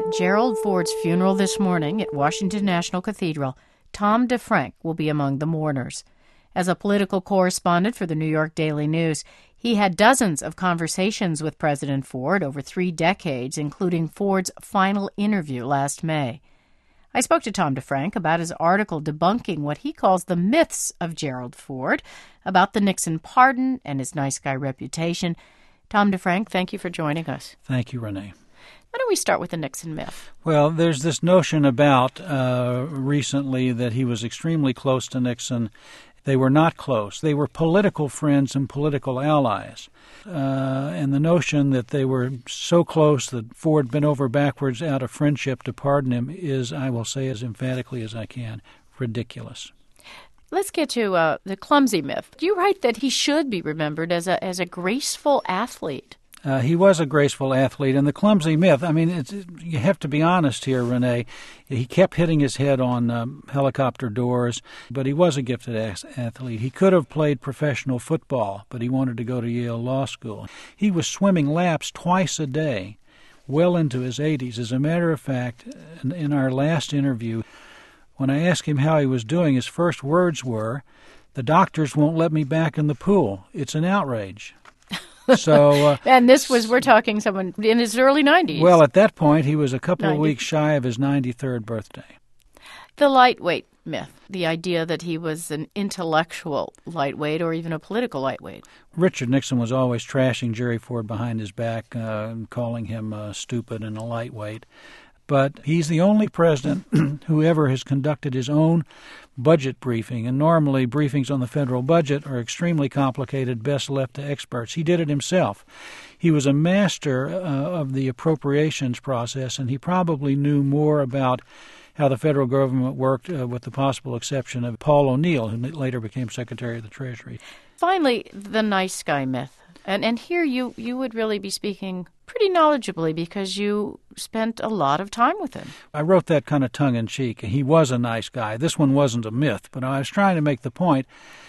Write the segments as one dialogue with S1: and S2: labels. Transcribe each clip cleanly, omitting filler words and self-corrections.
S1: Gerald Ford's funeral this morning at Washington National Cathedral, Tom DeFrank will be among the mourners. As a political correspondent for the New York Daily News, he had dozens of conversations with President Ford over 3 decades, including Ford's final interview last May. I spoke to Tom DeFrank about his article debunking what he calls the myths of Gerald Ford, about the Nixon pardon and his nice guy reputation. Tom DeFrank, thank you for joining us.
S2: Thank you, Renee.
S1: Why don't we start with the Nixon myth?
S2: Well, there's this notion about recently that he was extremely close to Nixon. They were not close. They were political friends and political allies. And the notion that they were so close that Ford bent over backwards out of friendship to pardon him is, I will say as emphatically as I can, ridiculous.
S1: Let's get to the clumsy myth. You write that he should be remembered as a graceful athlete.
S2: He was a graceful athlete, and the clumsy myth, I mean, you have to be honest here, Renee. He kept hitting his head on helicopter doors, but he was a gifted athlete. He could have played professional football, but he wanted to go to Yale Law School. He was swimming laps twice a day, well into his 80s. As a matter of fact, in our last interview, when I asked him how he was doing, his first words were, "The doctors won't let me back in the pool. It's an outrage." So,
S1: and we're talking someone in his early 90s.
S2: Well, at that point, he was a couple of weeks shy of his 93rd birthday.
S1: The lightweight myth, the idea that he was an intellectual lightweight or even a political lightweight.
S2: Richard Nixon was always trashing Jerry Ford behind his back, calling him stupid and a lightweight. But he's the only president who ever has conducted his own budget briefing, and normally briefings on the federal budget are extremely complicated, best left to experts. He did it himself. He was a master of the appropriations process, and he probably knew more about how the federal government worked, with the possible exception of Paul O'Neill, who later became Secretary of the Treasury.
S1: Finally, the nice guy myth. And here you would really be speaking pretty knowledgeably because you spent a lot of time with him.
S2: I wrote that kind of tongue-in-cheek. He was a nice guy. This one wasn't a myth, but I was trying to make the point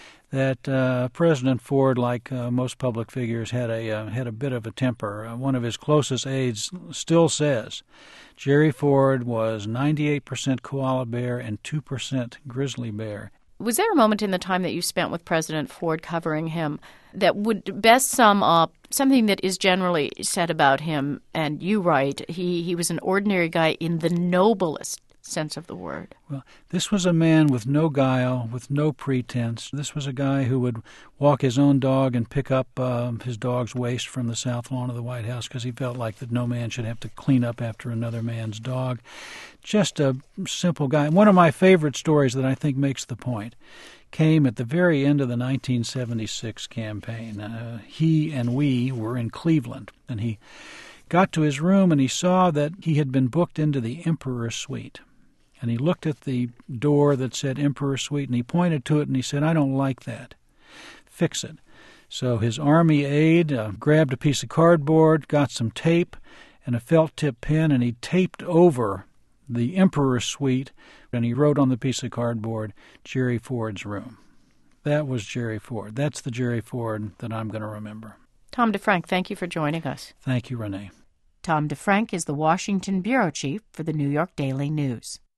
S2: that President Ford, like most public figures, had a bit of a temper. One of his closest aides still says Jerry Ford was 98% koala bear and 2% grizzly bear.
S1: Was there a moment in the time that you spent with President Ford covering him that would best sum up something that is generally said about him? And you write, he was an ordinary guy in the noblest sense of the word.
S2: Well, this was a man with no guile, with no pretense. This was a guy who would walk his own dog and pick up his dog's waste from the south lawn of the White House because he felt like that no man should have to clean up after another man's dog. Just a simple guy. One of my favorite stories that I think makes the point came at the very end of the 1976 campaign. He and we were in Cleveland, and he got to his room and he saw that he had been booked into the Emperor's Suite. And he looked at the door that said Emperor Suite, and he pointed to it, and he said, "I don't like that. Fix it." So his army aide grabbed a piece of cardboard, got some tape, and a felt-tip pen, and he taped over the Emperor Suite, and he wrote on the piece of cardboard, "Jerry Ford's room." That was Jerry Ford. That's the Jerry Ford that I'm going to remember.
S1: Tom DeFrank, thank you for joining us.
S2: Thank you, Renee.
S1: Tom DeFrank is the Washington bureau chief for the New York Daily News.